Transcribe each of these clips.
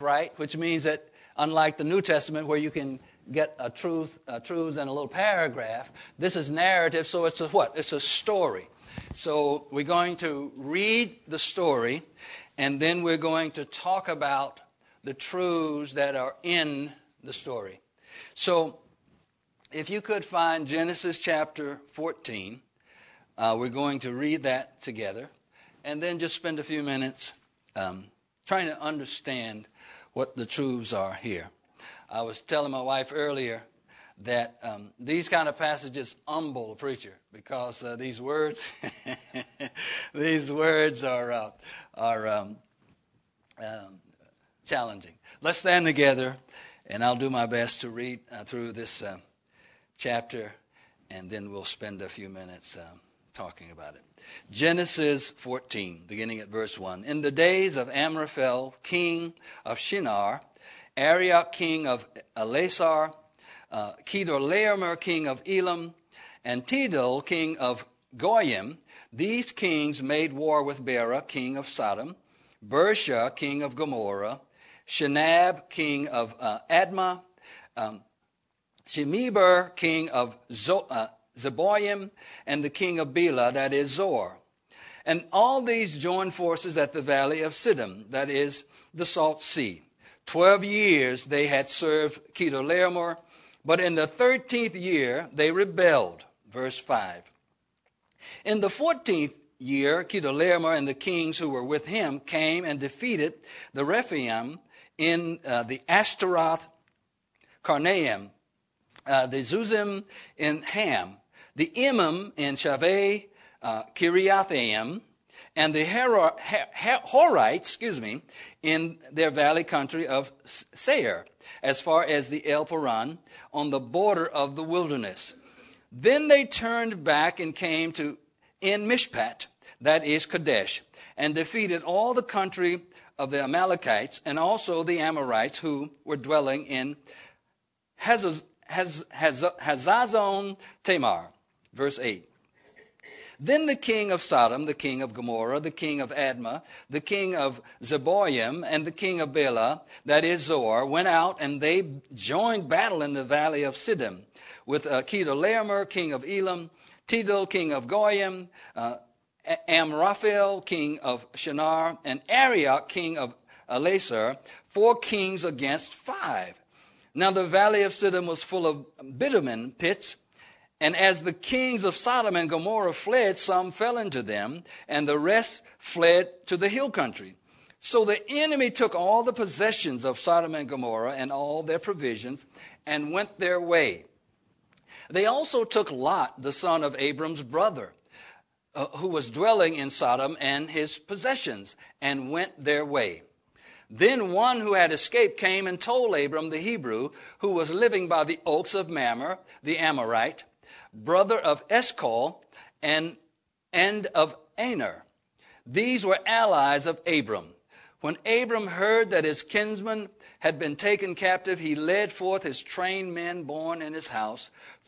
right? Which means that unlike the New Testament where you can get a truths in a little paragraph, this is narrative, so it's a what? It's a story. So we're going to read the story, and then we're going to talk about the truths that are in the story. So if you could find Genesis chapter 14, we're going to read that together, and then just spend a few minutes trying to understand what the truths are here. I was telling my wife earlier that these kind of passages humble a preacher because these words are challenging. Let's stand together, and I'll do my best to read through this chapter, and then we'll spend a few minutes talking about it. Genesis 14, beginning at verse 1. In the days of Amraphel, king of Shinar, Arioch, king of Elasar, Kedorlaomer, king of Elam, and Tidal, king of Goyim, these kings made war with Bera, king of Sodom, Bersha, king of Gomorrah, Shinab, king of Admah, Shemeber, king of Zeboim, and the king of Bela, that is Zor. And all these joined forces at the valley of Siddim, that is the Salt Sea. 12 years they had served Kedorlaomer, but in the 13th year they rebelled. Verse 5. In the 14th year, Kedorlaomer and the kings who were with him came and defeated the Rephaim in the Ashtaroth Karnaim, the Zuzim in Ham, the Emim in Shaveh Kiriathaim, and the Horites, in their valley country of Seir, as far as the El Paran, on the border of the wilderness. Then they turned back and came to En Mishpat, that is Kadesh, and defeated all the country of the Amalekites and also the Amorites who were dwelling in Hazazon Tamar. Verse 8. Then the king of Sodom, the king of Gomorrah, the king of Admah, the king of Zeboim, and the king of Bela, that is Zor, went out, and they joined battle in the valley of Siddim with Kedorlaomer, king of Elam, Tidal, king of Goyim, Amraphel, king of Shinar, and Arioch, king of Elasar, 4 kings against 5. Now the valley of Siddim was full of bitumen pits, and as the kings of Sodom and Gomorrah fled, some fell into them, and the rest fled to the hill country. So the enemy took all the possessions of Sodom and Gomorrah and all their provisions, and went their way. They also took Lot, the son of Abram's brother, who was dwelling in Sodom, and his possessions, and went their way. Then one who had escaped came and told Abram the Hebrew, who was living by the oaks of Mamre, the Amorite, brother of Eshcol, and of Aner. These were allies of Abram. When Abram heard that his kinsman had been taken captive, he led forth his trained men born in his house,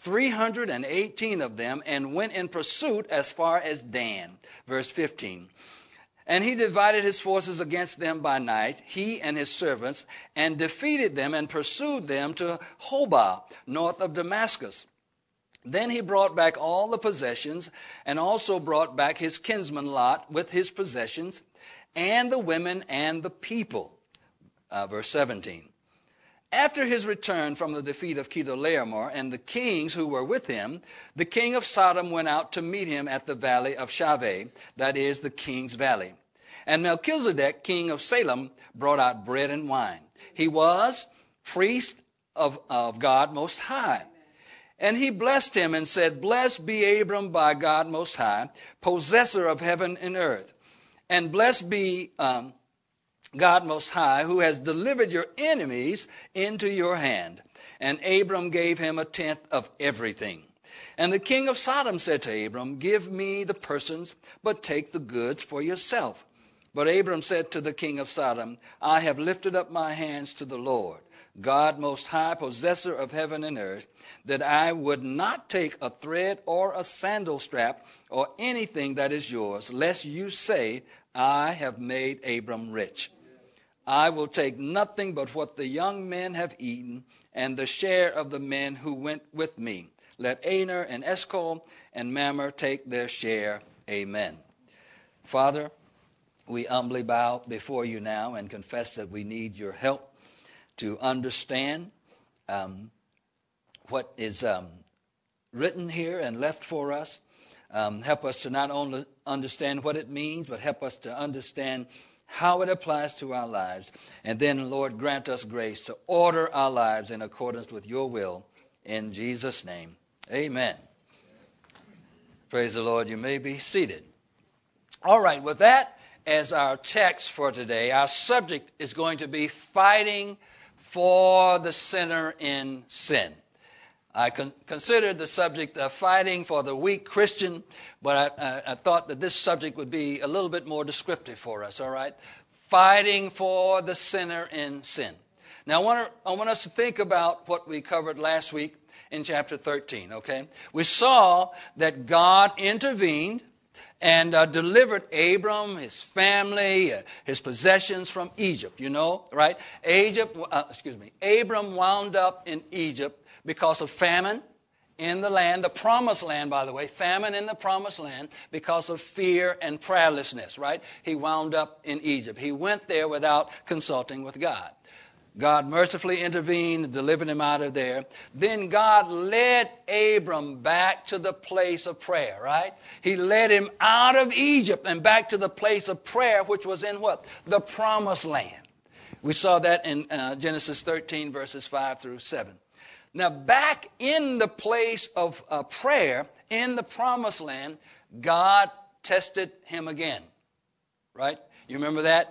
318 of them, and went in pursuit as far as Dan. Verse 15. And he divided his forces against them by night, he and his servants, and defeated them and pursued them to Hobah, north of Damascus. Then he brought back all the possessions, and also brought back his kinsman Lot with his possessions, and the women and the people. Verse 17. After his return from the defeat of Kedorlaomer and the kings who were with him, the king of Sodom went out to meet him at the valley of Shaveh, that is the king's valley. And Melchizedek, king of Salem, brought out bread and wine. He was priest of God Most High. And he blessed him and said, Blessed be Abram by God Most High, possessor of heaven and earth. And blessed be God Most High, who has delivered your enemies into your hand. And Abram gave him 1/10 of everything. And the king of Sodom said to Abram, Give me the persons, but take the goods for yourself. But Abram said to the king of Sodom, I have lifted up my hands to the Lord, God Most High, possessor of heaven and earth, that I would not take a thread or a sandal strap or anything that is yours, lest you say, I have made Abram rich. I will take nothing but what the young men have eaten, and the share of the men who went with me. Let Aner and Eshcol and Mamre take their share. Amen. Father, we humbly bow before you now and confess that we need your help to understand what is written here and left for us. Help us to not only understand what it means, but help us to understand how it applies to our lives. And then, Lord, grant us grace to order our lives in accordance with your will. In Jesus' name, amen. Praise the Lord. You may be seated. All right, with that as our text for today, our subject is going to be fighting for the sinner in sin. I considered the subject of fighting for the weak Christian, but I thought that this subject would be a little bit more descriptive for us, all right? Fighting for the sinner in sin. Now, I want us to think about what we covered last week in chapter 13, okay? We saw that God intervened and delivered Abram, his family, his possessions from Egypt, you know, right? Abram wound up in Egypt because of famine in the land, the promised land, by the way, famine in the promised land because of fear and prayerlessness, right? He wound up in Egypt. He went there without consulting with God. God mercifully intervened and delivered him out of there. Then God led Abram back to the place of prayer, right? He led him out of Egypt and back to the place of prayer, which was in what? The promised land. We saw that in Genesis 13, verses 5 through 7. Now, back in the place of prayer, in the promised land, God tested him again, right? You remember that?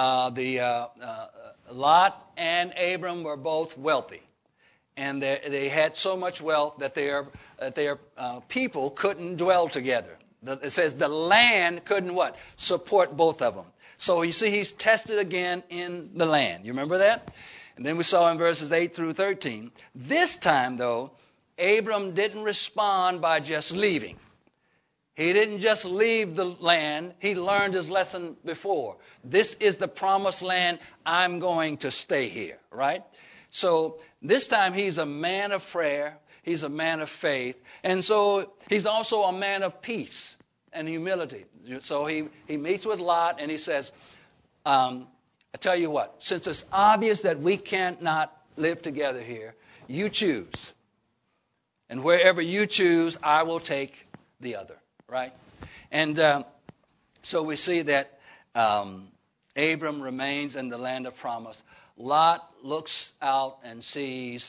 Lot and Abram were both wealthy, and they had so much wealth that their people couldn't dwell together. It says the land couldn't what? Support both of them. So you see, he's tested again in the land. You remember that? And then we saw in verses 8 through 13. This time, though, Abram didn't respond by just leaving. He didn't just leave the land. He learned his lesson before. This is the promised land. I'm going to stay here, right? So this time he's a man of prayer. He's a man of faith. And so he's also a man of peace and humility. So he meets with Lot and he says, I tell you what, since it's obvious that we cannot live together here, you choose. And wherever you choose, I will take the other, right? And so we see that Abram remains in the land of promise. Lot looks out and sees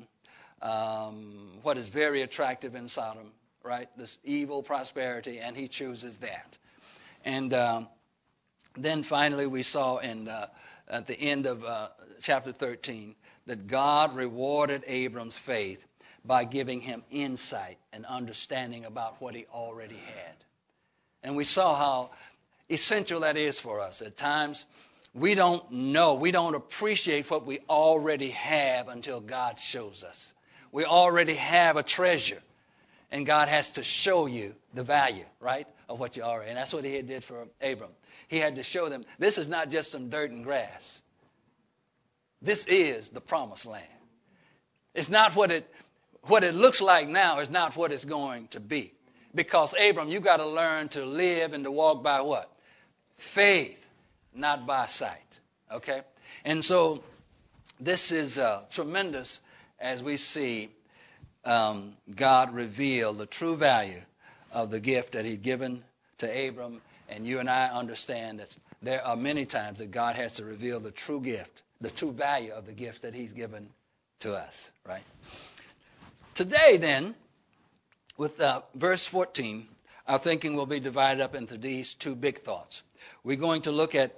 what is very attractive in Sodom, right? This evil prosperity, and he chooses that. And then finally we saw at the end of chapter 13 that God rewarded Abram's faith by giving him insight and understanding about what he already had. And we saw how essential that is for us. At times we don't know, we don't appreciate what we already have until God shows us. We already have a treasure, and God has to show you the value, right, of what you already. And that's what he did for Abram. He had to show them, this is not just some dirt and grass. This is the promised land. It's not what it looks like now is not what it's going to be. Because, Abram, you got to learn to live and to walk by what? Faith, not by sight. Okay? And so this is tremendous as we see God reveal the true value of the gift that he'd given to Abram. And you and I understand that there are many times that God has to reveal the true gift, the true value of the gift that he's given to us, right? Today, then, with verse 14, our thinking will be divided up into these two big thoughts. We're going to look at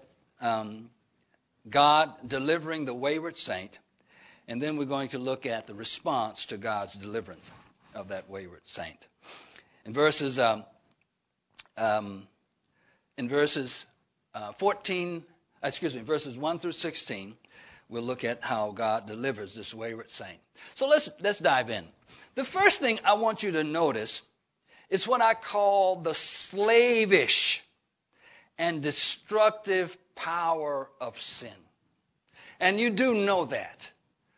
God delivering the wayward saint, and then we're going to look at the response to God's deliverance of that wayward saint. In verses 1 through 16, we'll look at how God delivers this wayward saint. So let's dive in. The first thing I want you to notice is what I call the slavish and destructive power of sin. And you do know that.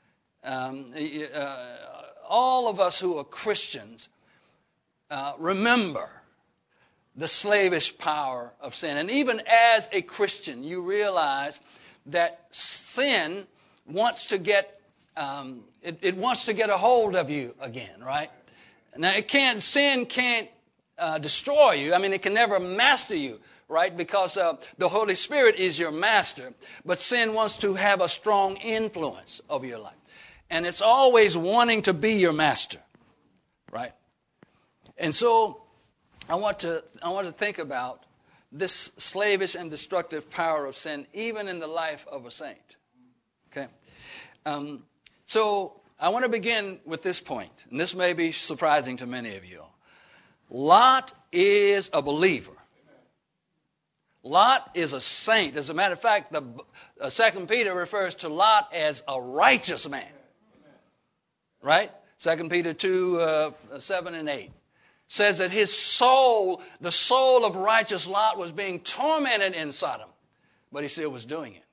All of us who are Christians remember the slavish power of sin. And even as a Christian, you realize that sin wants to get it wants to get a hold of you again, right? Now, sin can't destroy you. I mean, it can never master you, right? Because the Holy Spirit is your master. But sin wants to have a strong influence over your life. And it's always wanting to be your master, right? And so I want to think about this slavish and destructive power of sin, even in the life of a saint. Okay? So I want to begin with this point, and this may be surprising to many of you. Lot is a believer. Lot is a saint. As a matter of fact, the 2 Peter refers to Lot as a righteous man. Right? 2 Peter 2, 7 and 8 says that his soul, the soul of righteous Lot, was being tormented in Sodom, but he still was doing it.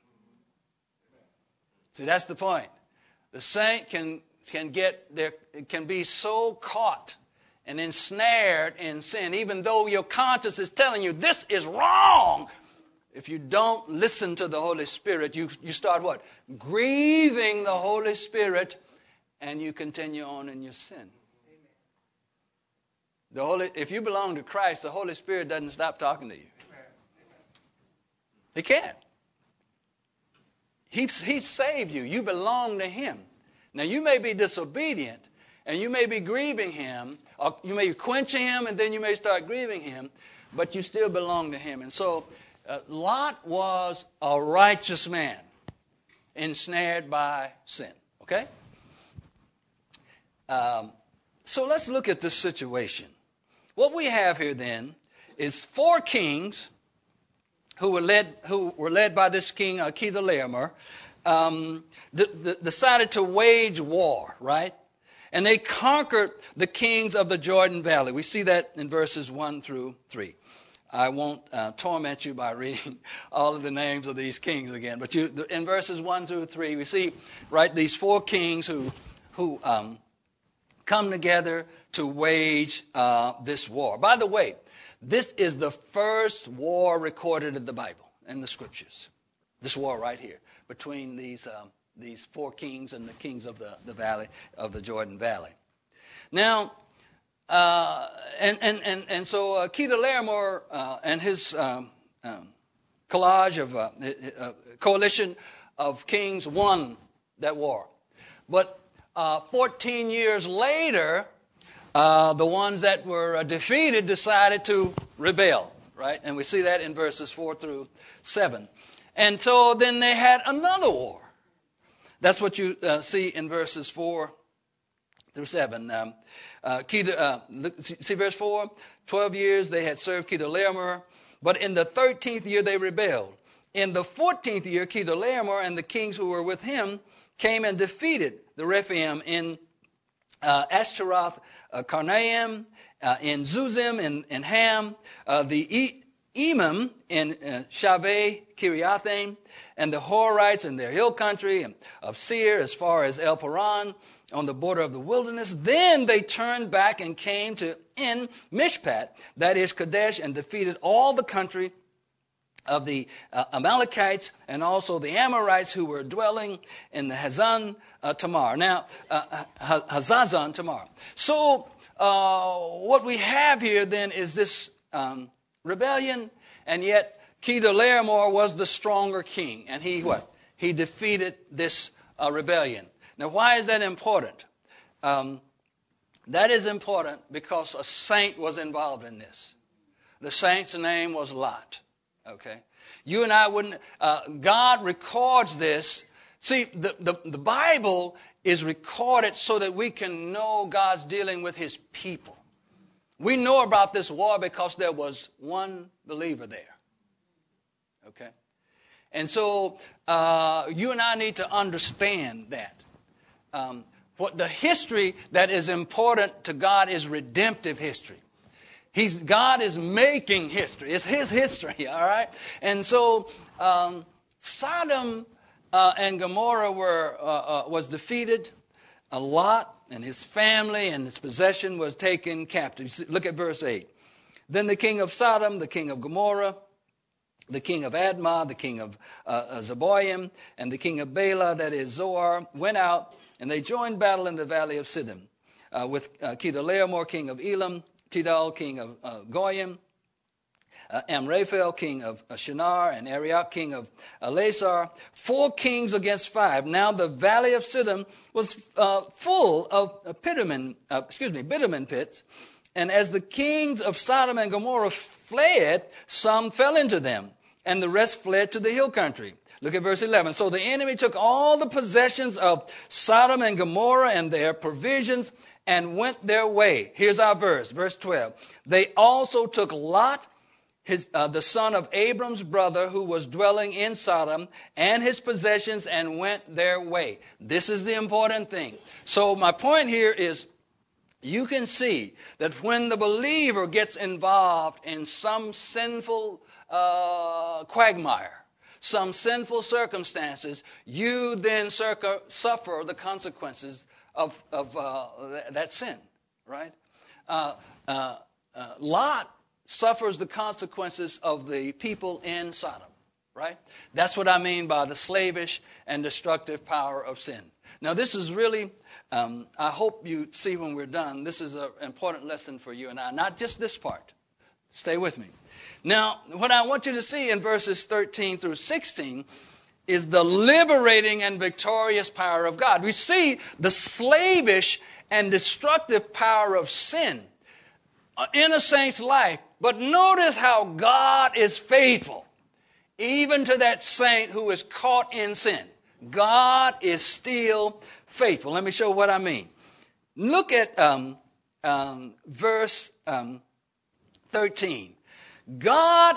See, that's the point. The saint can be so caught and ensnared in sin, even though your conscience is telling you this is wrong. If you don't listen to the Holy Spirit, you start what? Grieving the Holy Spirit, and you continue on in your sin. If you belong to Christ, the Holy Spirit doesn't stop talking to you. He can't. He saved you. You belong to Him. Now, you may be disobedient, and you may be grieving Him, or you may be quenching Him, and then you may start grieving Him, but you still belong to Him. And so, Lot was a righteous man, ensnared by sin. Okay? So let's look at this situation. What we have here then is 4 kings who were led by this king Chedorlaomer, decided to wage war, right? And they conquered the kings of the Jordan Valley. We see that in verses 1 through 3. I won't torment you by reading all of the names of these kings again, but in verses 1 through 3, we see, right, these 4 kings who come together to wage this war. By the way, this is the first war recorded in the Bible, in the Scriptures. This war right here between these 4 kings and the kings of the valley of the Jordan Valley. Now, so Chedorlaomer and his coalition of kings won that war, but 14 years later, the ones that were defeated decided to rebel, right? And we see that in verses 4 through 7. And so then they had another war. That's what you see in verses 4 through 7. See verse 4? 12 years they had served Chedorlaomer, but in the 13th year they rebelled. In the 14th year, Chedorlaomer and the kings who were with him came and defeated the Rephaim in Ashtaroth, Karnaim, in Zuzim, in Ham, the Emim in Shaveh, Kiriathaim, and the Horites in their hill country of Seir as far as El Paran on the border of the wilderness. Then they turned back and came to En Mishpat, that is Kadesh, and defeated all the country of the Amalekites and also the Amorites who were dwelling in the Hazazon Tamar. Now, Hazazon Tamar. So, what we have here then is this rebellion, and yet Chedorlaomer was the stronger king, and he what? He defeated this rebellion. Now, why is that important? That is important because a saint was involved in this. The saint's name was Lot. Okay, you and I wouldn't. God records this. See, the Bible is recorded so that we can know God's dealing with His people. We know about this war because there was one believer there. Okay, and so you and I need to understand that. What the history that is important to God is redemptive history. God is making history. It's His history, all right? And so Sodom and Gomorrah was defeated. Lot and his family and his possession was taken captive. Look at verse 8. Then the king of Sodom, the king of Gomorrah, the king of Admah, the king of Zeboim, and the king of Bela, that is Zoar, went out, and they joined battle in the valley of Siddim, with Kedorlaomer, king of Elam, Tidal, king of Goyim, Amraphel, king of Shinar, and Arioch, king of Elasar, 4 kings against 5. Now the valley of Siddim was full of bitumen pits, and as the kings of Sodom and Gomorrah fled, some fell into them, and the rest fled to the hill country. Look at verse 11. So the enemy took all the possessions of Sodom and Gomorrah and their provisions and went their way. Here's our verse 12. They also took Lot, the son of Abram's brother, who was dwelling in Sodom, and his possessions, and went their way. This is the important thing. So my point here is, you can see that when the believer gets involved in some sinful quagmire, some sinful circumstances, you then suffer the consequences of that sin, right? Lot suffers the consequences of the people in Sodom, right? That's what I mean by the slavish and destructive power of sin. Now, this is really, I hope you see when we're done, this is an important lesson for you and I, not just this part. Stay with me. Now, what I want you to see in verses 13 through 16 is the liberating and victorious power of God. We see the slavish and destructive power of sin in a saint's life. But notice how God is faithful, even to that saint who is caught in sin. God is still faithful. Let me show what I mean. Look at verse 13. God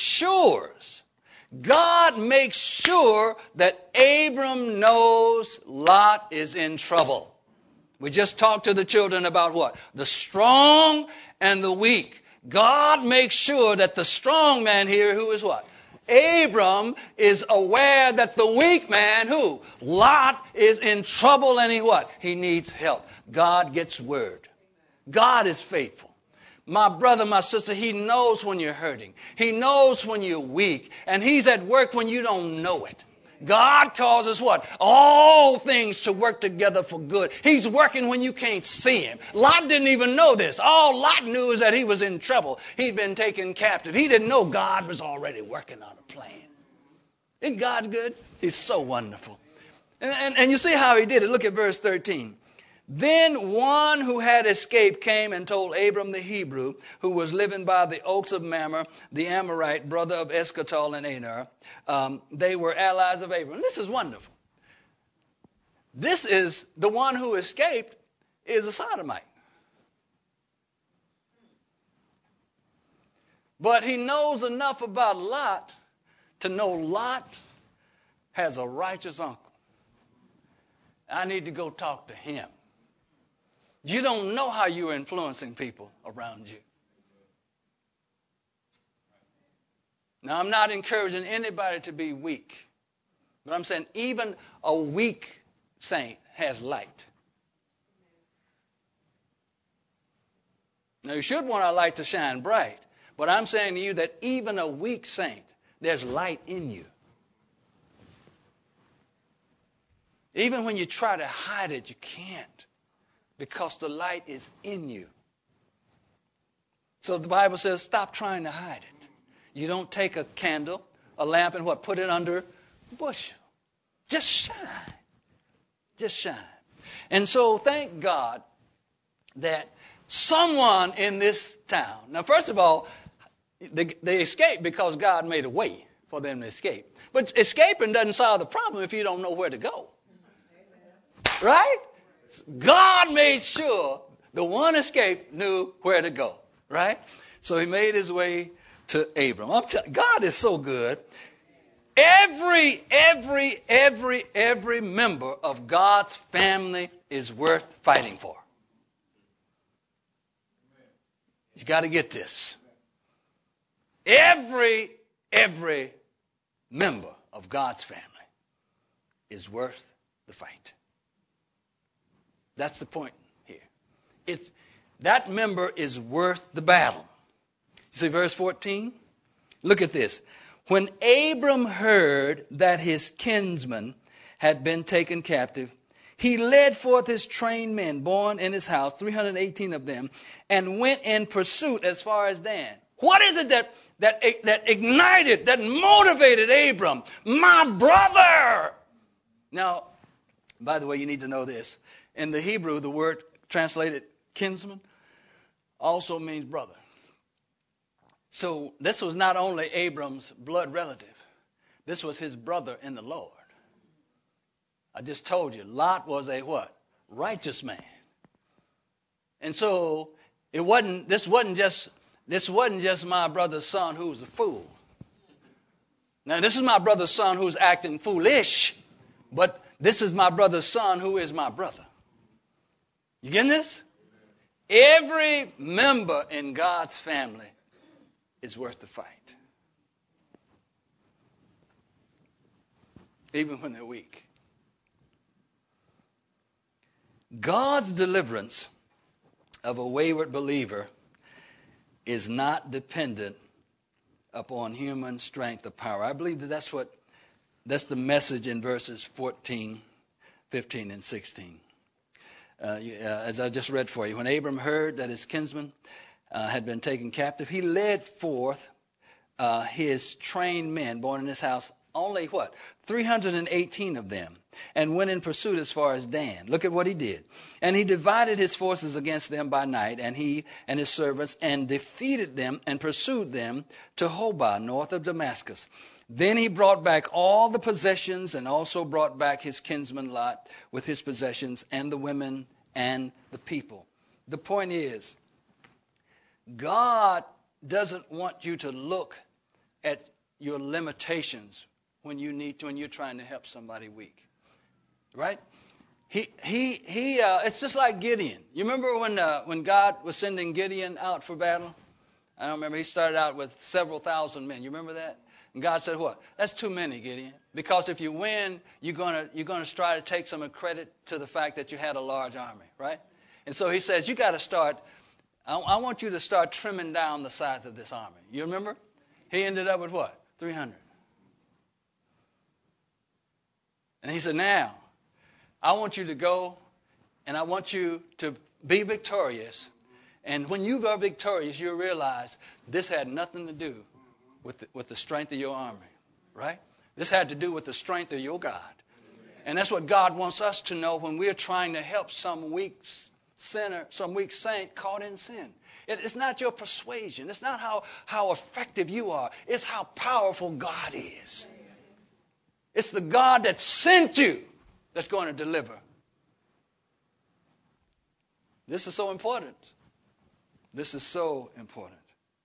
makes sure that Abram knows Lot is in trouble. We just talked to the children about what? The strong and the weak. God makes sure that the strong man here, who is what? Abram, is aware that the weak man, who? Lot, is in trouble, and he needs help. God gets word. God is faithful. My brother, my sister, He knows when you're hurting. He knows when you're weak. And He's at work when you don't know it. God causes what? All things to work together for good. He's working when you can't see Him. Lot didn't even know this. All Lot knew is that he was in trouble. He'd been taken captive. He didn't know God was already working on a plan. Isn't God good? He's so wonderful. And you see how He did it. Look at verse 13. Then one who had escaped came and told Abram the Hebrew, who was living by the oaks of Mamre, the Amorite, brother of Escatol and Aner. They were allies of Abram. This is wonderful. This is the one who escaped is a sodomite. But he knows enough about Lot to know Lot has a righteous uncle. I need to go talk to him. You don't know how you're influencing people around you. Now, I'm not encouraging anybody to be weak. But I'm saying even a weak saint has light. Now, you should want our light to shine bright. But I'm saying to you that even a weak saint, there's light in you. Even when you try to hide it, you can't. Because the light is in you. So the Bible says, stop trying to hide it. You don't take a candle, a lamp, and put it under a bushel. Just shine. Just shine. And so thank God that someone in this town, now first of all, they escaped because God made a way for them to escape. But escaping doesn't solve the problem if you don't know where to go. Right? God made sure the one escaped knew where to go, right? So He made His way to Abram. God is so good. Every member of God's family is worth fighting for. You got to get this. Every member of God's family is worth the fight. That's the point here. That member is worth the battle. See verse 14? Look at this. When Abram heard that his kinsman had been taken captive, he led forth his trained men born in his house, 318 of them, and went in pursuit as far as Dan. What is it that ignited, that motivated Abram? My brother! Now, by the way, you need to know this. In the Hebrew, the word translated kinsman also means brother. So this was not only Abram's blood relative. This was his brother in the Lord. I just told you, Lot was a what? Righteous man. And so this wasn't just my brother's son who was a fool. Now this is my brother's son who's acting foolish, but this is my brother's son who is my brother. You getting this? Every member in God's family is worth the fight. Even when they're weak. God's deliverance of a wayward believer is not dependent upon human strength or power. I believe that's the message in verses 14, 15, and 16. As I just read for you, when Abram heard that his kinsman had been taken captive, he led forth his trained men born in his house, only what? 318 of them, and went in pursuit as far as Dan. Look at what he did. And he divided his forces against them by night, and he and his servants, and defeated them and pursued them to Hobah, north of Damascus. Then he brought back all the possessions, and also brought back his kinsman Lot with his possessions, and the women and the people. The point is, God doesn't want you to look at your limitations when you're trying to help somebody weak. Right? It's just like Gideon. You remember when God was sending Gideon out for battle? I don't remember. He started out with several thousand men. You remember that? And God said, what? That's too many, Gideon. Because if you win, you're going to try to take some credit to the fact that you had a large army, right? And so he says, you got to start, I want you to start trimming down the size of this army. You remember? He ended up with what? 300. And he said, now, I want you to go, and I want you to be victorious. And when you are victorious, you'll realize this had nothing to do with the strength of your army, right? This had to do with the strength of your God. And that's what God wants us to know when we're trying to help some weak sinner, some weak saint caught in sin. It's not your persuasion. It's not how effective you are. It's how powerful God is. It's the God that sent you that's going to deliver. This is so important. This is so important.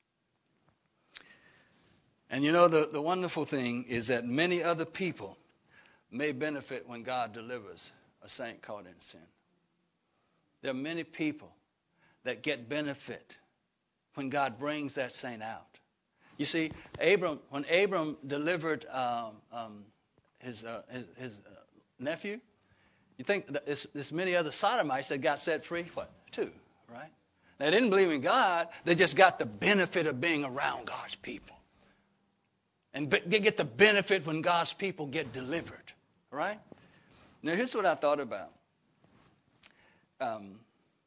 And you know, the wonderful thing is that many other people may benefit when God delivers a saint caught in sin. There are many people that get benefit when God brings that saint out. You see, when Abram delivered his nephew, you think that there's many other sodomites that got set free? What? Too, right? They didn't believe in God. They just got the benefit of being around God's people. And they get the benefit when God's people get delivered, right? Now, here's what I thought about. And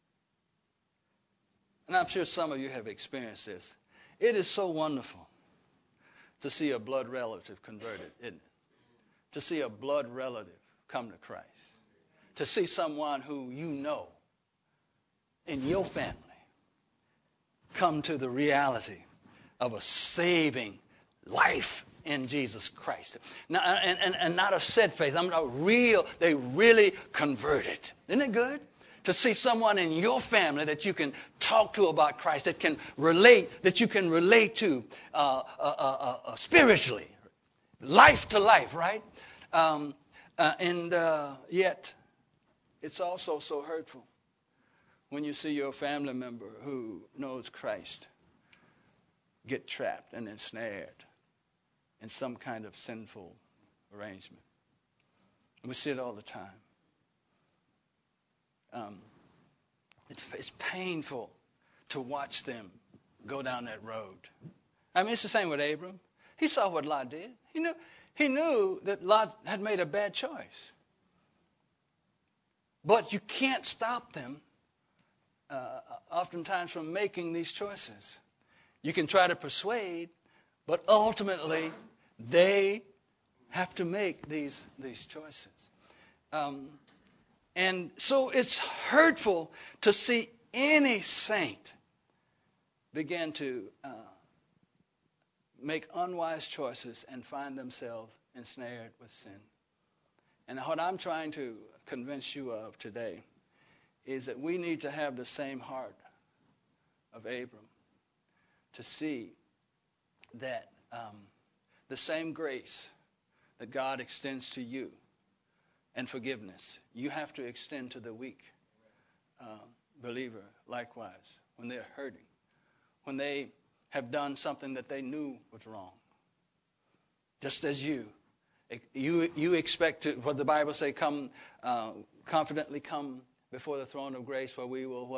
I'm sure some of you have experienced this. It is so wonderful to see a blood relative converted, isn't it? To see a blood relative come to Christ. To see someone who you know in your family come to the reality of a saving life in Jesus Christ. Now, and not a set face. I'm not real. They really converted. Isn't it good? To see someone in your family that you can talk to about Christ, that you can relate to spiritually, life to life, right? And yet, it's also so hurtful when you see your family member who knows Christ get trapped and ensnared in some kind of sinful arrangement. And we see it all the time. It's painful to watch them go down that road. I mean, it's the same with Abram. He saw what Lot did. He knew that Lot had made a bad choice. But you can't stop them oftentimes from making these choices. You can try to persuade, but ultimately they have to make these choices. And so it's hurtful to see any saint begin to make unwise choices and find themselves ensnared with sin. And what I'm trying to convince you of today is that we need to have the same heart of Abram to see that the same grace that God extends to you and forgiveness, you have to extend to the weak believer likewise when they're hurting, when they have done something that they knew was wrong. Just as you expect to, what the Bible say, come confidently come before the throne of grace, where we will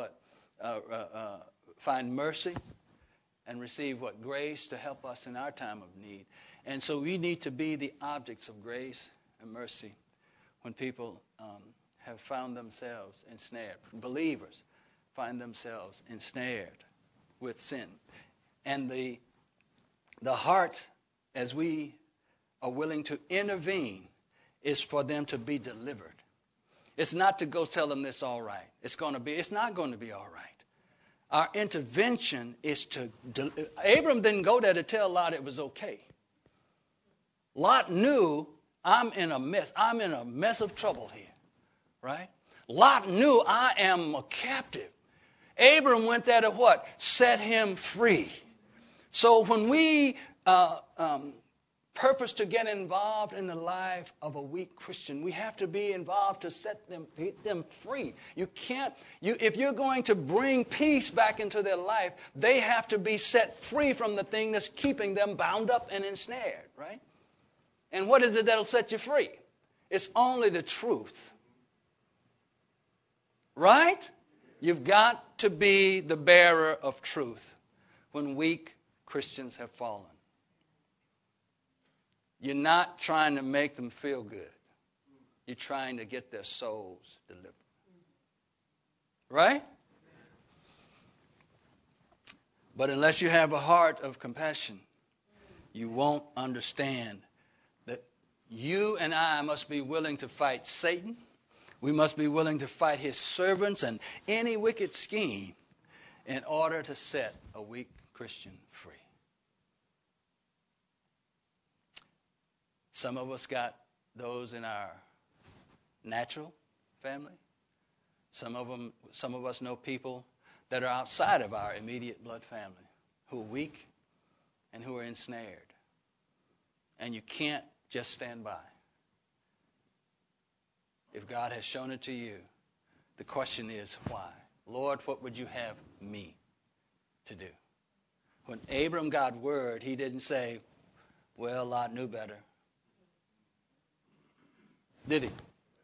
find mercy and receive grace to help us in our time of need. And so we need to be the objects of grace and mercy when people have found themselves ensnared. Believers find themselves ensnared with sin. And the heart, as we are willing to intervene, is for them to be delivered. It's not to go tell them it's all right. It's not going to be all right. Our intervention is to... Abram didn't go there to tell Lot it was okay. Lot knew, I'm in a mess. I'm in a mess of trouble here. Right? Lot knew, I am a captive. Abram went there to what? Set him free. So when we purpose to get involved in the life of a weak Christian, we have to be involved to get them free. If you're going to bring peace back into their life, they have to be set free from the thing that's keeping them bound up and ensnared, right? And what is it that'll set you free? It's only the truth. Right? You've got to be the bearer of truth when weak Christians have fallen. You're not trying to make them feel good. You're trying to get their souls delivered. Right? But unless you have a heart of compassion, you won't understand that you and I must be willing to fight Satan. We must be willing to fight his servants and any wicked scheme in order to set a weak Christian free. Some of us got those in our natural family. Some of us know people that are outside of our immediate blood family who are weak and who are ensnared. And you can't just stand by. If God has shown it to you, the question is why? Lord, what would you have me to do? When Abram got word, he didn't say, well, Lot knew better. Did he?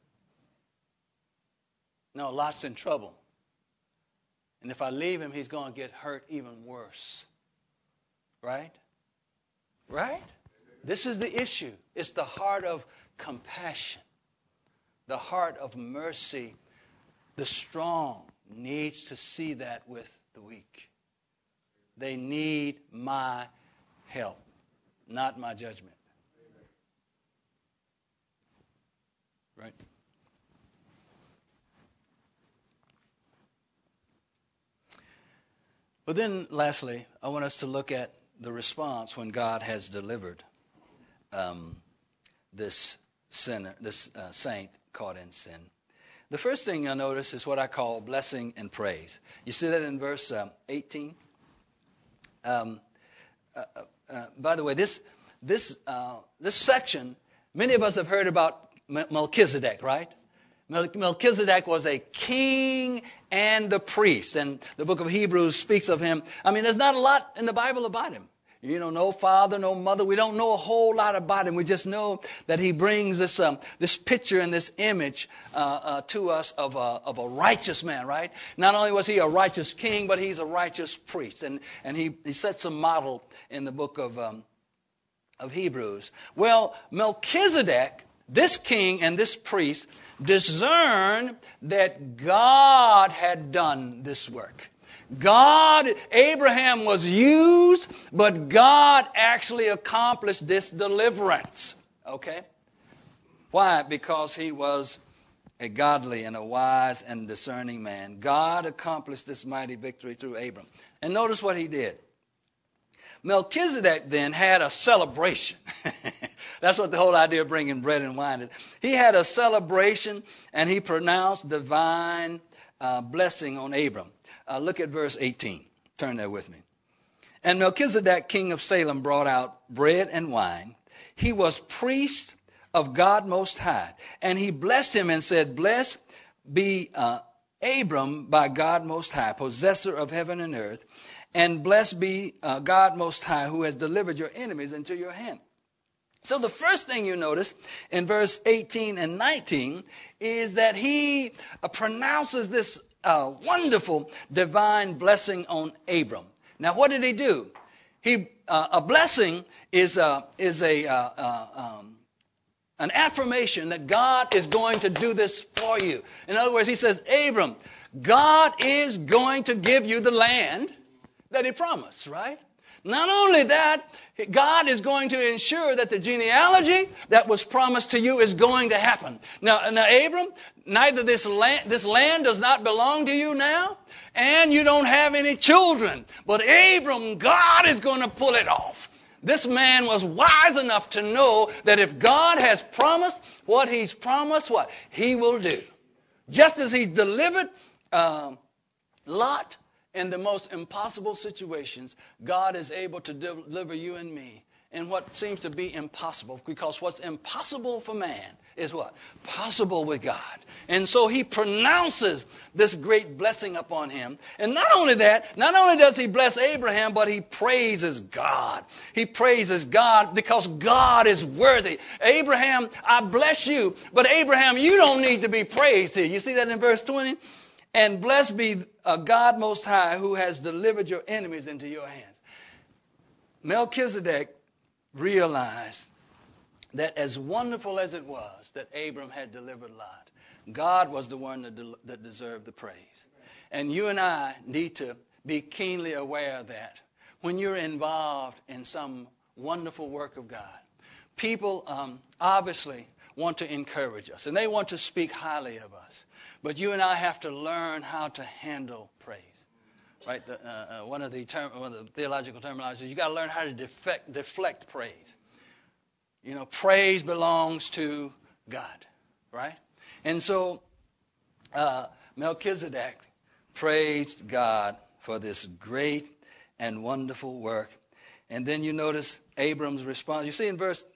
No, Lot's in trouble. And if I leave him, he's going to get hurt even worse. Right? Right? This is the issue. It's the heart of compassion, the heart of mercy. The strong needs to see that with the weak. They need my help, not my judgment. Right? But then, lastly, I want us to look at the response when God has delivered this sinner, this saint caught in sin. The first thing you'll notice is what I call blessing and praise. You see that in verse 18. By the way, this section, many of us have heard about Melchizedek, right? Melchizedek was a king and a priest, and the book of Hebrews speaks of him. I mean, there's not a lot in the Bible about him. No father, no mother. We don't know a whole lot about him. We just know that he brings this picture and this image to us of a righteous man, right? Not only was he a righteous king, but he's a righteous priest. And he sets a model in the book of Hebrews. Well, Melchizedek, this king and this priest, discerned that God had done this work. Abraham was used, but God actually accomplished this deliverance. Okay? Why? Because he was a godly and a wise and discerning man. God accomplished this mighty victory through Abram. And notice what he did. Melchizedek then had a celebration. That's what the whole idea of bringing bread and wine is. He had a celebration, and he pronounced divine blessing on Abram. Look at verse 18. Turn there with me. And Melchizedek, king of Salem, brought out bread and wine. He was priest of God Most High. And he blessed him and said, Blessed be Abram by God Most High, possessor of heaven and earth. And blessed be God Most High, who has delivered your enemies into your hand. So the first thing you notice in verse 18 and 19 is that he pronounces this wonderful divine blessing on Abram. Now, what did he do? A blessing is an affirmation that God is going to do this for you. In other words, he says, Abram, God is going to give you the land that he promised, right? Not only that, God is going to ensure that the genealogy that was promised to you is going to happen. Now, Abram, neither this land does not belong to you now, and you don't have any children. But Abram, God is going to pull it off. This man was wise enough to know that if God has promised what he's promised, what? He will do. Just as he delivered Lot in the most impossible situations, God is able to deliver you and me in what seems to be impossible, because what's impossible for man is what? Possible with God. And so he pronounces this great blessing upon him. And not only that, not only does he bless Abraham, but he praises God. He praises God because God is worthy. Abraham, I bless you, but Abraham, you don't need to be praised here. You see that in verse 20? And blessed be God Most High, who has delivered your enemies into your hands. Melchizedek realized that as wonderful as it was that Abram had delivered Lot, God was the one that deserved the praise. And you and I need to be keenly aware of that. When you're involved in some wonderful work of God, people obviously want to encourage us, and they want to speak highly of us. But you and I have to learn how to handle praise. Right? One of the theological terminologies, you got to learn how to deflect praise. Praise belongs to God, right? And so Melchizedek praised God for this great and wonderful work. And then you notice Abram's response. You see in verse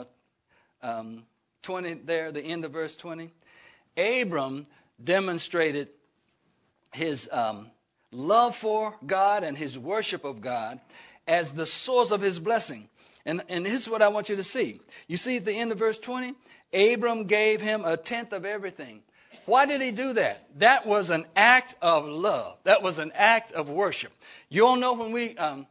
20 there, the end of verse 20, Abram demonstrated his love for God and his worship of God as the source of his blessing. And this is what I want you to see. You see at the end of verse 20, Abram gave him a tenth of everything. Why did he do that? That was an act of love. That was an act of worship. You all know when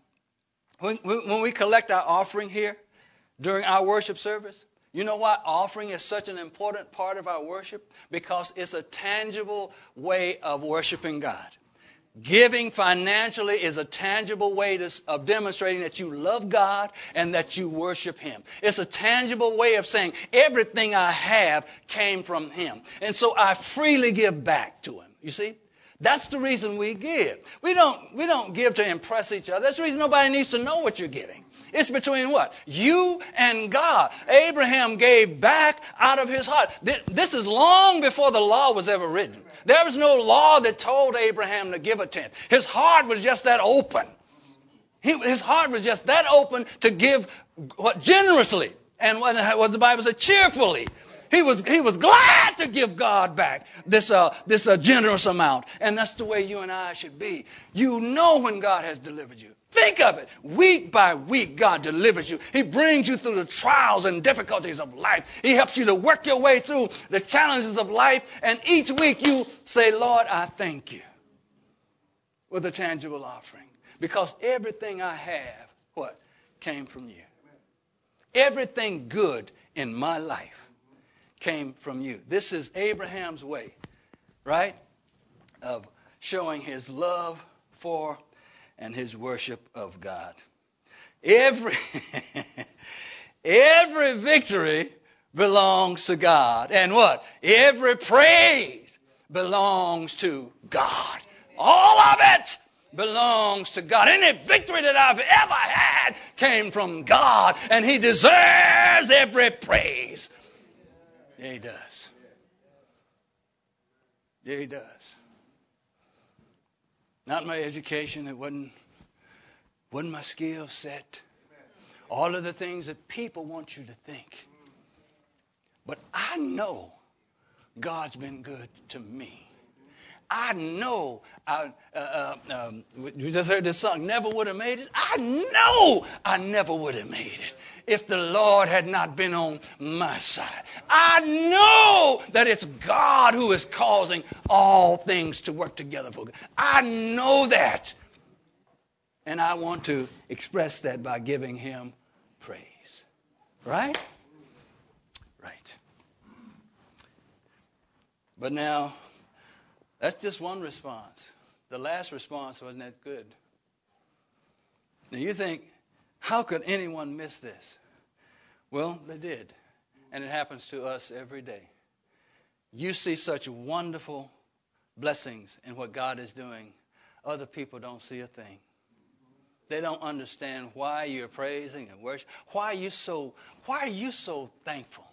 we collect our offering here during our worship service, you know why offering is such an important part of our worship? Because it's a tangible way of worshiping God. Giving financially is a tangible way of demonstrating that you love God and that you worship Him. It's a tangible way of saying everything I have came from Him. And so I freely give back to Him. You see? That's the reason we give. We don't give to impress each other. That's the reason nobody needs to know what you're giving. It's between what? You and God. Abraham gave back out of his heart. This is long before the law was ever written. There was no law that told Abraham to give a tenth. His heart was just that open. His heart was just that open to give generously. And what the Bible said, cheerfully. He was glad to give God back this generous amount. And that's the way you and I should be. You know when God has delivered you. Think of it. Week by week, God delivers you. He brings you through the trials and difficulties of life. He helps you to work your way through the challenges of life. And each week you say, Lord, I thank you, with a tangible offering. Because everything I have, what? Came from you. Everything good in my life came from you. This is Abraham's way, right, of showing his love for and his worship of God. Every victory belongs to God. And what? Every praise belongs to God. All of it belongs to God. Any victory that I've ever had came from God, and he deserves every praise. Yeah, he does. Yeah, he does. Not my education. It wasn't my skill set. All of the things that people want you to think. But I know God's been good to me. I know, we just heard this song, never would have made it. I know I never would have made it if the Lord had not been on my side. I know that it's God who is causing all things to work together for good. I know that. And I want to express that by giving him praise. Right? Right. But now, that's just one response. The last response wasn't that good. Now you think, how could anyone miss this? Well, they did. And it happens to us every day. You see such wonderful blessings in what God is doing. Other people don't see a thing. They don't understand why you're praising and worship. Why are you so thankful?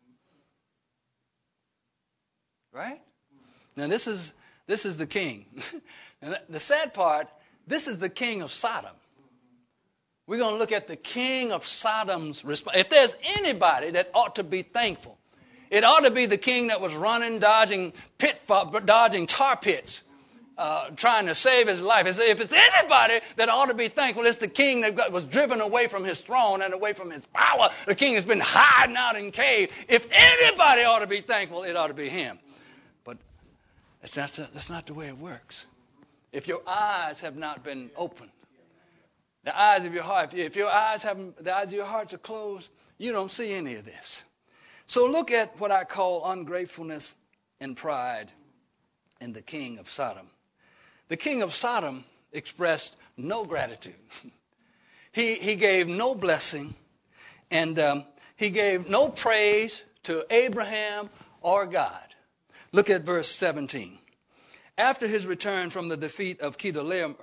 Right? Now this is the king. And the sad part, this is the king of Sodom. We're going to look at the king of Sodom's response. If there's anybody that ought to be thankful, it ought to be the king that was running, dodging tar pits, trying to save his life. If it's anybody that ought to be thankful, it's the king that was driven away from his throne and away from his power. The king has been hiding out in cave. If anybody ought to be thankful, it ought to be him. That's not the way it works. If your eyes have not been opened, the eyes of your heart, if the eyes of your hearts are closed, you don't see any of this. So look at what I call ungratefulness and pride in the king of Sodom. The king of Sodom expressed no gratitude. He gave no blessing, and he gave no praise to Abraham or God. Look at verse 17. After his return from the defeat of Chedorlaomer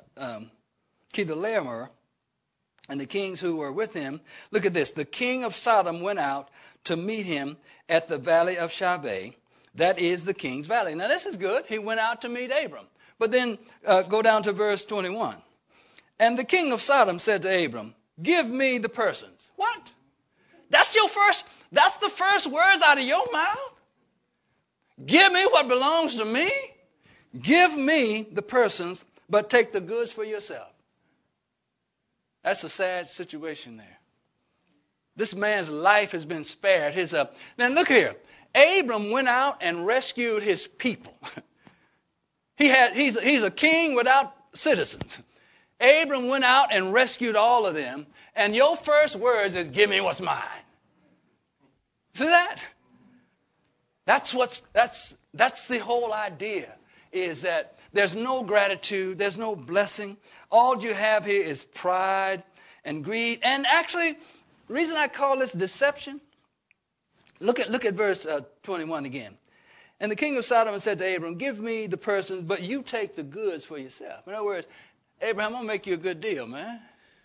and the kings who were with him, look at this. The king of Sodom went out to meet him at the valley of Shaveh. That is the king's valley. Now this is good. He went out to meet Abram. But then go down to verse 21. And the king of Sodom said to Abram, give me the persons. What? That's the first words out of your mouth? Give me what belongs to me. Give me the persons, but take the goods for yourself. That's a sad situation there. This man's life has been spared. Now look here. Abram went out and rescued his people. He's a king without citizens. Abram went out and rescued all of them. And your first words is, give me what's mine. See that? That's the whole idea, is that there's no gratitude, there's no blessing. All you have here is pride and greed. And actually, the reason I call this deception, look at verse 21 again. And the king of Sodom said to Abram, give me the persons, but you take the goods for yourself. In other words, Abraham, I'm going to make you a good deal, man.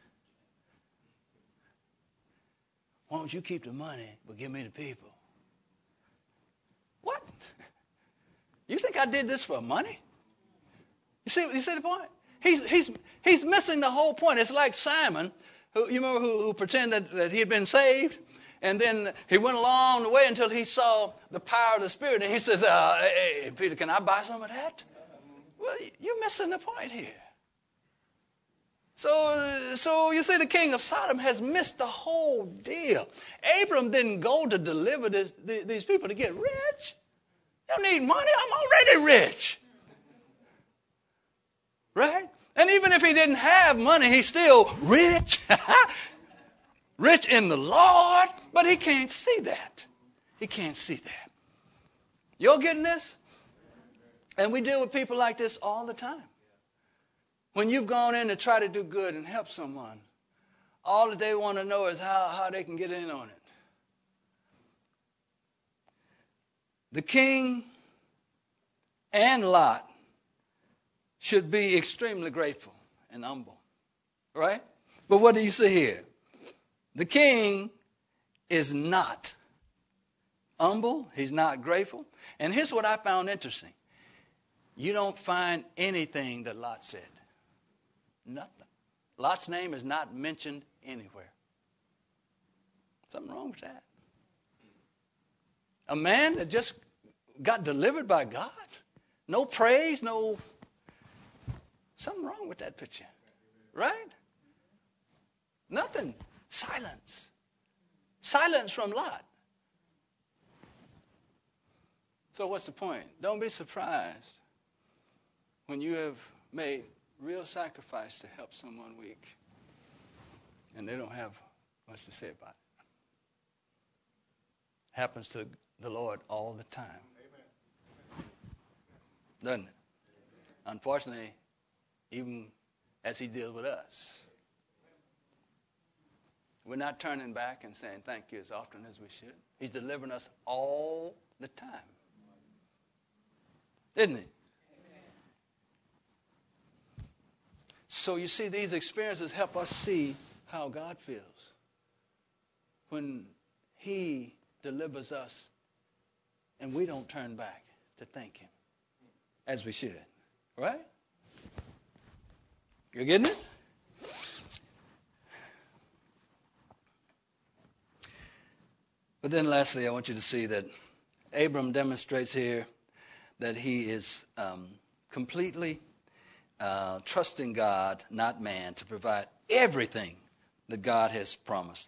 Why don't you keep the money, but give me the people? What? You think I did this for money? You see the point? He's missing the whole point. It's like Simon, who pretended that he had been saved, And then he went along the way until he saw the power of the Spirit. And he says, hey, Peter, can I buy some of that? Well, you're missing the point here. So you see, the king of Sodom has missed the whole deal. Abram didn't go to deliver these people to get rich. You don't need money. I'm already rich. Right? And even if he didn't have money, he's still rich. Rich in the Lord. But he can't see that. He can't see that. You're getting this? And we deal with people like this all the time. When you've gone in to try to do good and help someone, all that they want to know is how they can get in on it. The king and Lot should be extremely grateful and humble. Right? But what do you see here? The king is not humble. He's not grateful. And here's what I found interesting. You don't find anything that Lot said. Nothing. Lot's name is not mentioned anywhere. Something wrong with that. A man that just got delivered by God. No praise, no... Something wrong with that picture. Right? Nothing. Silence. Silence from Lot. So what's the point? Don't be surprised when you have made real sacrifice to help someone weak and they don't have much to say about it. Happens to the Lord all the time. Doesn't it? Unfortunately, even as he deals with us. We're not turning back and saying thank you as often as we should. He's delivering us all the time. Isn't he? So you see, these experiences help us see how God feels when he delivers us and we don't turn back to thank him as we should. Right? You're getting it? But then lastly, I want you to see that Abram demonstrates here that he is completely trusting God, not man, to provide everything that God has promised.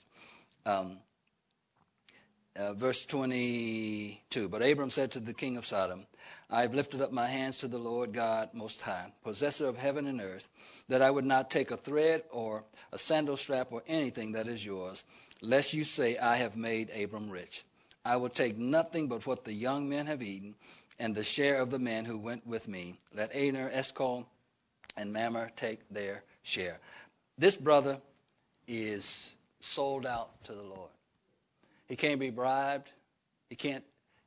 Verse 22, but Abram said to the king of Sodom, I have lifted up my hands to the Lord God Most High, possessor of heaven and earth, that I would not take a thread or a sandal strap or anything that is yours, lest you say, I have made Abram rich. I will take nothing but what the young men have eaten, and the share of the men who went with me. Let Aner, Eshcol, and Mamre take their share. This brother is sold out to the Lord. He can't be bribed. You can't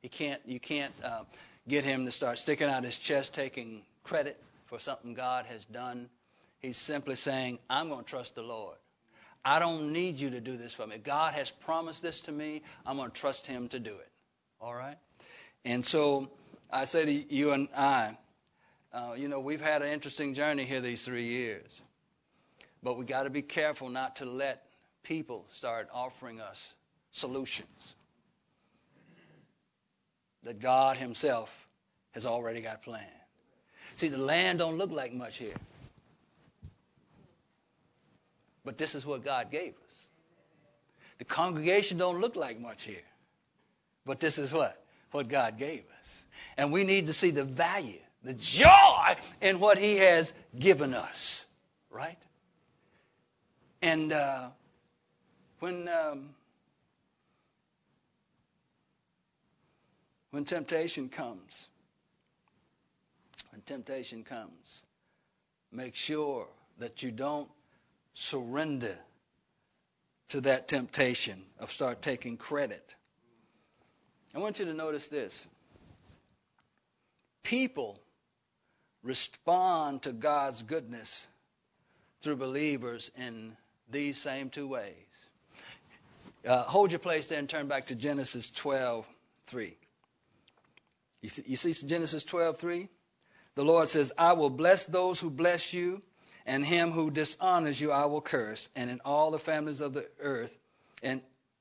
get him to start sticking out his chest, taking credit for something God has done. He's simply saying, I'm going to trust the Lord. I don't need you to do this for me. God has promised this to me. I'm going to trust him to do it. All right? And so I say to you and I, we've had an interesting journey here these 3 years. But we got to be careful not to let people start offering us solutions that God himself has already got planned. See, the land don't look like much here. But this is what God gave us. The congregation don't look like much here. But this is what God gave us. And we need to see the value, the joy in what he has given us. Right? And when temptation comes, make sure that you don't surrender to that temptation of start taking credit. I want you to notice this. People respond to God's goodness through believers in these same two ways. Hold your place there and turn back to Genesis 12:3. You see Genesis 12:3? The Lord says, I will bless those who bless you, and him who dishonors you I will curse, and in all the families of the earth, and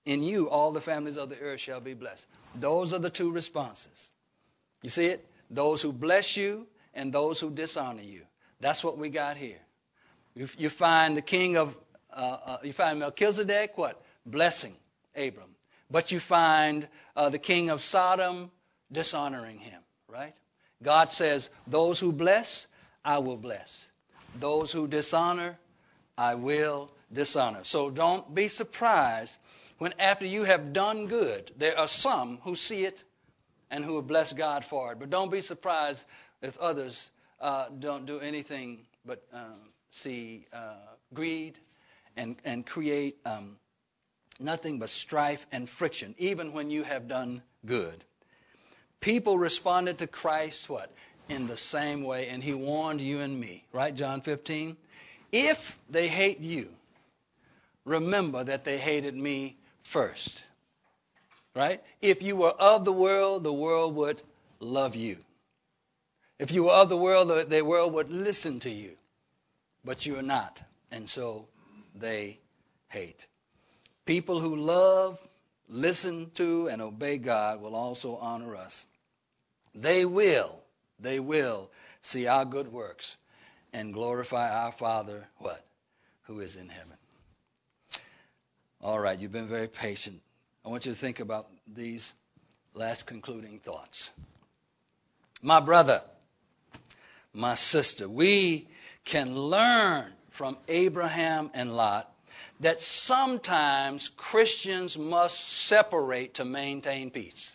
In you, all the families of the earth shall be blessed. Those are the two responses. You see it? Those who bless you and those who dishonor you. That's what we got here. You find the king of, you find Melchizedek, what? Blessing Abram. But you find the king of Sodom dishonoring him, right? God says, those who bless, I will bless. Those who dishonor, I will dishonor. So don't be surprised when after you have done good, there are some who see it and who will bless God for it. But don't be surprised if others don't do anything but see greed and create nothing but strife and friction, even when you have done good. People responded to Christ, what? In the same way, and he warned you and me, right? John 15. If they hate you, remember that they hated me first, right? If you were of the world would love you. If you were of the world would listen to you. But you are not, and so they hate. People who love, listen to, and obey God will also honor us. They will see our good works and glorify our Father, what? Who is in heaven. All right, you've been very patient. I want you to think about these last concluding thoughts. My brother, my sister, we can learn from Abraham and Lot that sometimes Christians must separate to maintain peace.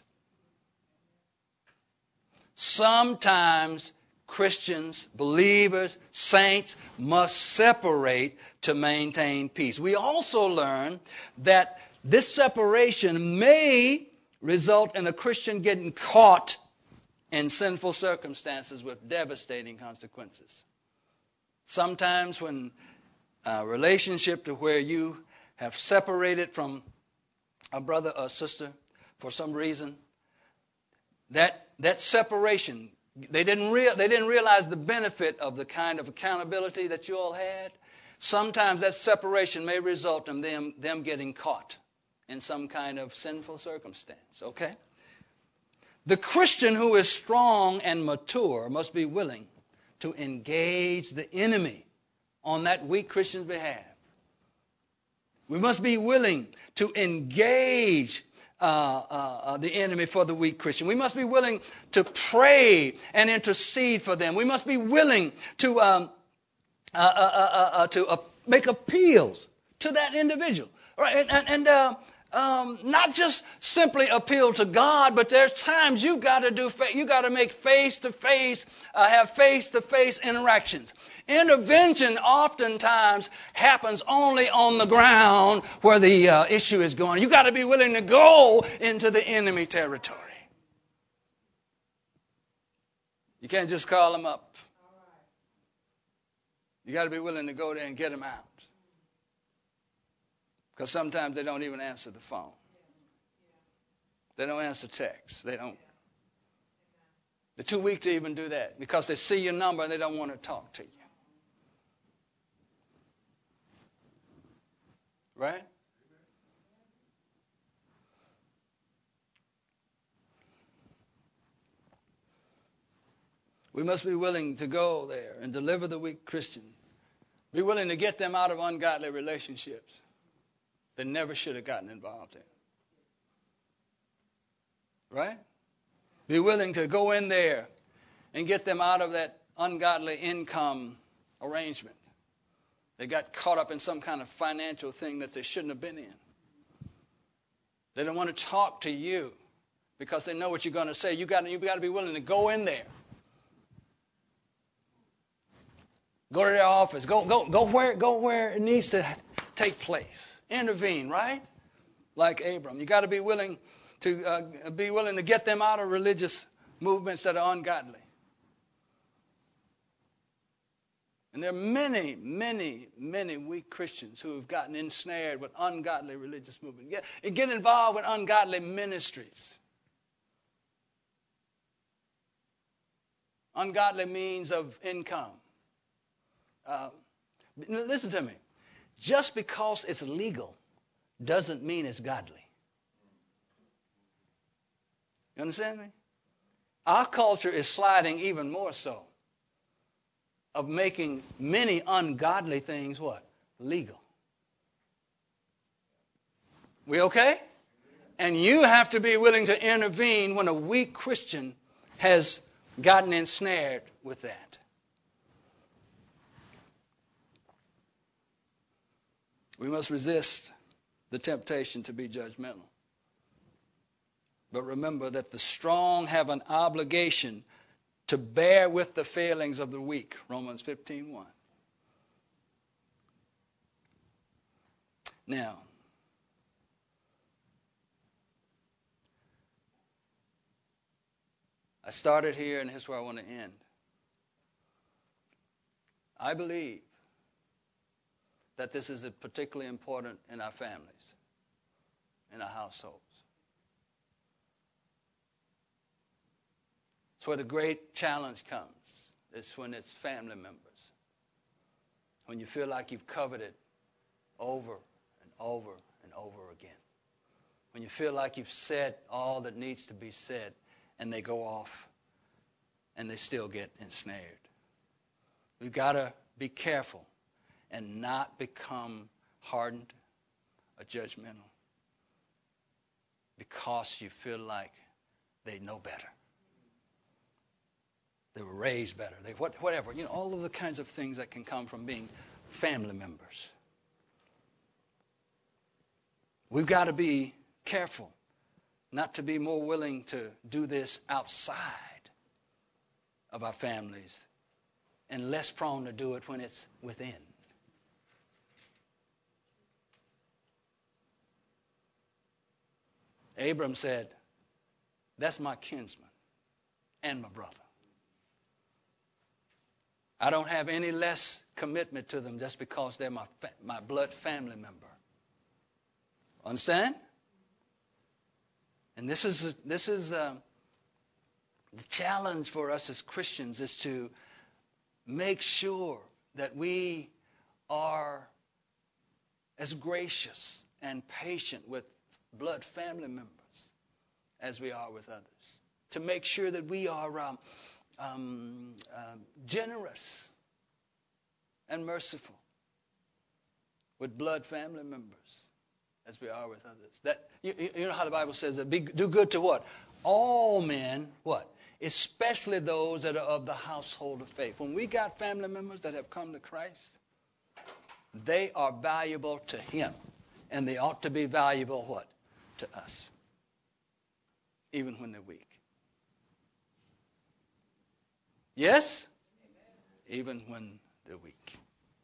Sometimes Christians, believers, saints must separate to maintain peace. We also learn that this separation may result in a Christian getting caught in sinful circumstances with devastating consequences. Sometimes when a relationship to where you have separated from a brother or sister for some reason, that separation, they didn't realize the benefit of the kind of accountability that you all had. Sometimes that separation may result in them getting caught in some kind of sinful circumstance, okay? The Christian who is strong and mature must be willing to engage the enemy on that weak Christian's behalf. We must be willing to engage the enemy for the weak Christian. We must be willing to pray and intercede for them. We must be willing to make appeals to that individual, right? And not just simply appeal to God, but there's times you got to make face-to-face, have face-to-face interactions. Intervention oftentimes happens only on the ground where the issue is going. You got to be willing to go into the enemy territory. You can't just call them up. You got to be willing to go there and get them out. Because sometimes they don't even answer the phone. They don't answer texts. They're too weak to even do that because they see your number and they don't want to talk to you. Right? We must be willing to go there and deliver the weak Christian. Be willing to get them out of ungodly relationships they never should have gotten involved in. Right? Be willing to go in there and get them out of that ungodly income arrangement. They got caught up in some kind of financial thing that they shouldn't have been in. They don't want to talk to you because they know what you're going to say. You got to be willing to go in there. Go to their office. Go where it needs to take place. Intervene, right? Like Abram. You got to be willing to get them out of religious movements that are ungodly. And there are many, many, many weak Christians who have gotten ensnared with ungodly religious movements. Get involved with ungodly ministries. Ungodly means of income. Listen to me. Just because it's legal doesn't mean it's godly. You understand me? Our culture is sliding even more so of making many ungodly things what? Legal. We okay? And you have to be willing to intervene when a weak Christian has gotten ensnared with that. We must resist the temptation to be judgmental. But remember that the strong have an obligation to bear with the failings of the weak. Romans 15:1. Now, I started here, and here's where I want to end. I believe that this is particularly important in our families, in our households. It's where the great challenge comes. It's when it's family members. When you feel like you've covered it over and over and over again. When you feel like you've said all that needs to be said, and they go off and they still get ensnared. We've got to be careful and not become hardened or judgmental because you feel like they know better. They were raised better. Whatever. All of the kinds of things that can come from being family members. We've got to be careful not to be more willing to do this outside of our families and less prone to do it when it's within. Abram said, that's my kinsman and my brother. I don't have any less commitment to them just because they're my blood family member. Understand? And this is the challenge for us as Christians is to make sure that we are as gracious and patient with blood family members as we are with others. To make sure that we are generous and merciful with blood family members as we are with others. That you know how the Bible says that do good to what? All men, what? Especially those that are of the household of faith. When we got family members that have come to Christ, they are valuable to Him. And they ought to be valuable what? To us. Even when they're weak. Yes? Even when they're weak.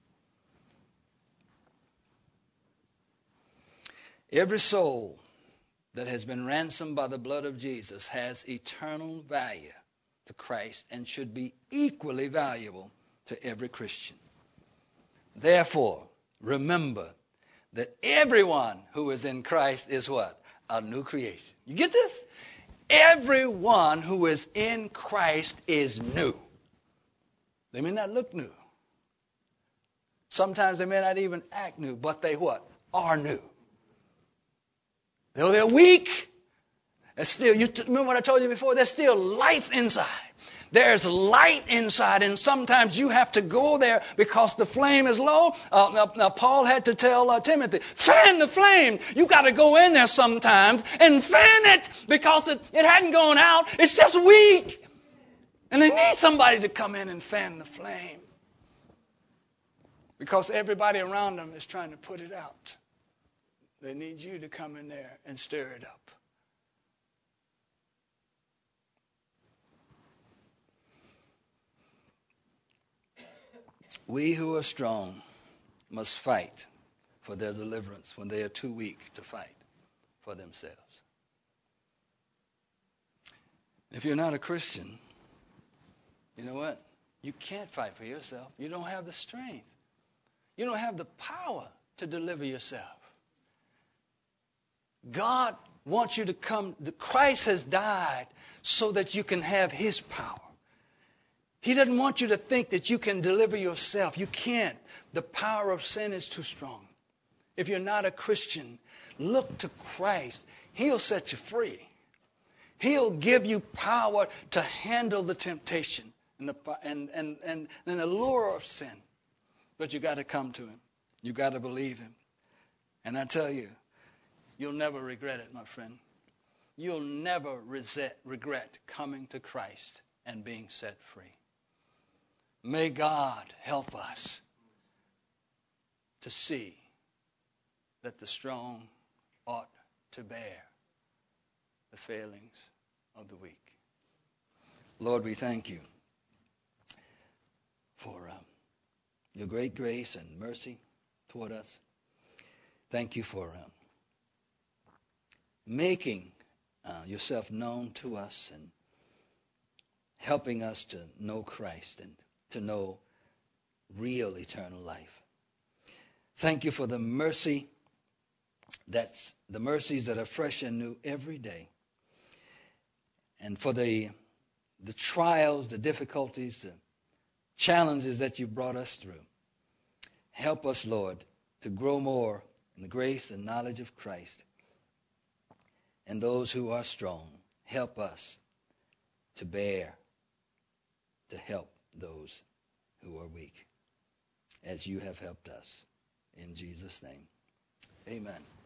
Every soul that has been ransomed by the blood of Jesus has eternal value to Christ and should be equally valuable to every Christian. Therefore, remember that everyone who is in Christ is what? A new creation. You get this? Everyone who is in Christ is new. They may not look new. Sometimes they may not even act new, but they what? Are new. Though they're weak, there's still, remember what I told you before? There's still life inside. There's light inside, and sometimes you have to go there because the flame is low. Now Paul had to tell Timothy, fan the flame. You got to go in there sometimes and fan it because it hadn't gone out. It's just weak. And they need somebody to come in and fan the flame because everybody around them is trying to put it out. They need you to come in there and stir it up. We who are strong must fight for their deliverance when they are too weak to fight for themselves. If you're not a Christian, you know what? You can't fight for yourself. You don't have the strength. You don't have the power to deliver yourself. God wants you to come. Christ has died so that you can have His power. He doesn't want you to think that you can deliver yourself. You can't. The power of sin is too strong. If you're not a Christian, look to Christ. He'll set you free. He'll give you power to handle the temptation and the lure of sin. But you got to come to him. You got to believe him. And I tell you, you'll never regret it, my friend. You'll never regret coming to Christ and being set free. May God help us to see that the strong ought to bear the failings of the weak. Lord, we thank you for your great grace and mercy toward us. Thank you for making yourself known to us and helping us to know Christ and to know real eternal life. Thank you for the mercies that are fresh and new every day, and for the trials, the difficulties, the challenges that you brought us through. Help us, Lord, to grow more in the grace and knowledge of Christ. And those who are strong, help us to bear, to help those who are weak, as you have helped us. In Jesus' name, amen.